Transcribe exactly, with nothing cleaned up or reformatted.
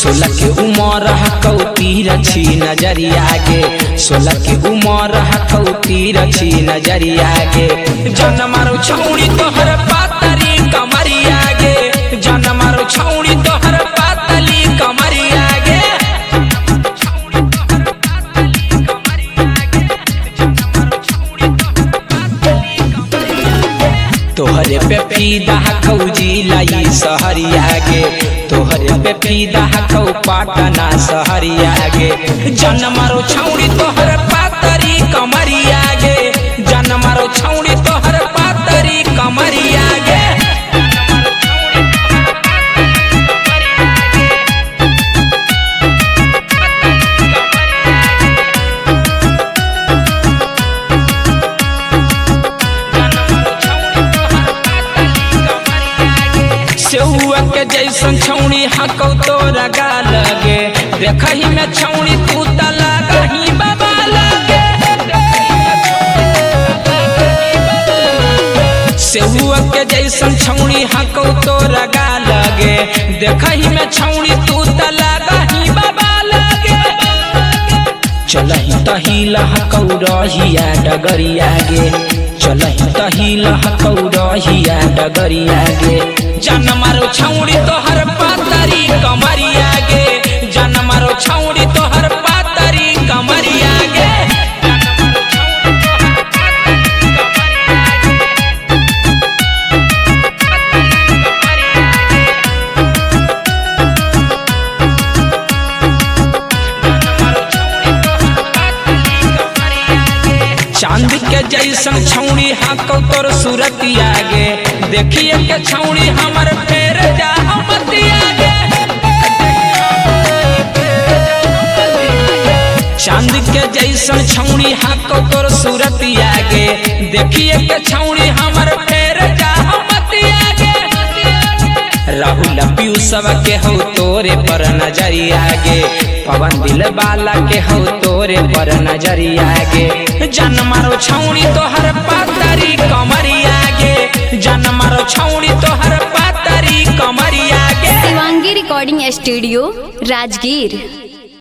सोलह के उमर हकौती रची नजरिया गे, सोलह के उमर हकौती रची नजरिया गे। जन मारो छौड़ी तोहर पातरी कमरिया गे, जन मारो छौड़ी तोहर पातली कमरिया गे। तोहरे पे फीदा हकौ जिलाई सहरिया गे, तोहरे पे फीदा हकौ पाटना सहरिया गे। जन मारो छौड़ी तोहर पातरी कमरिया गे, जन मारो छौड़ी तोहर पातरी कमरिया गे। सेहुआ के जैसन छौड़ी हकौ तोरा गाल गे, देखही में छौड़ी तू तला कहीं बाबा लगे। सेहुआ के जैसन छौड़ी हकौ तोरा गाल गे, देखही में छौड़ी तू तला कहीं बाबा लगे। चलही तही लहकौ रहिया डगरिया गे, चलही तही लहकौ रहिया डगरिया गे। जन मारो छौड़ी तोहर पातरी कमरिया गे, जन मारो छौड़ी तोहर पातरी कमरिया गे। चांद के जैसन छौड़ी हकौ तोर सूरतिया गे, देखिए के छौड़ी हमर फेर जा मतिया गे। चांद के जैसन छौड़ी हकौ तोर सूरतिया गे, देखिए के छौड़ी हमर फेर जा मतिया गे। राहुल पीयूषव के हो तोरे पर नजरिया गे, पवन दिल बाला के हो तोरे पर नजरिया गे। जन मारो छौड़ी तोहर पातरी कमरिया गे, जन मारो छौड़ी तोहर पातरी कमरिया गे। Shivangi recording studio Rajgir.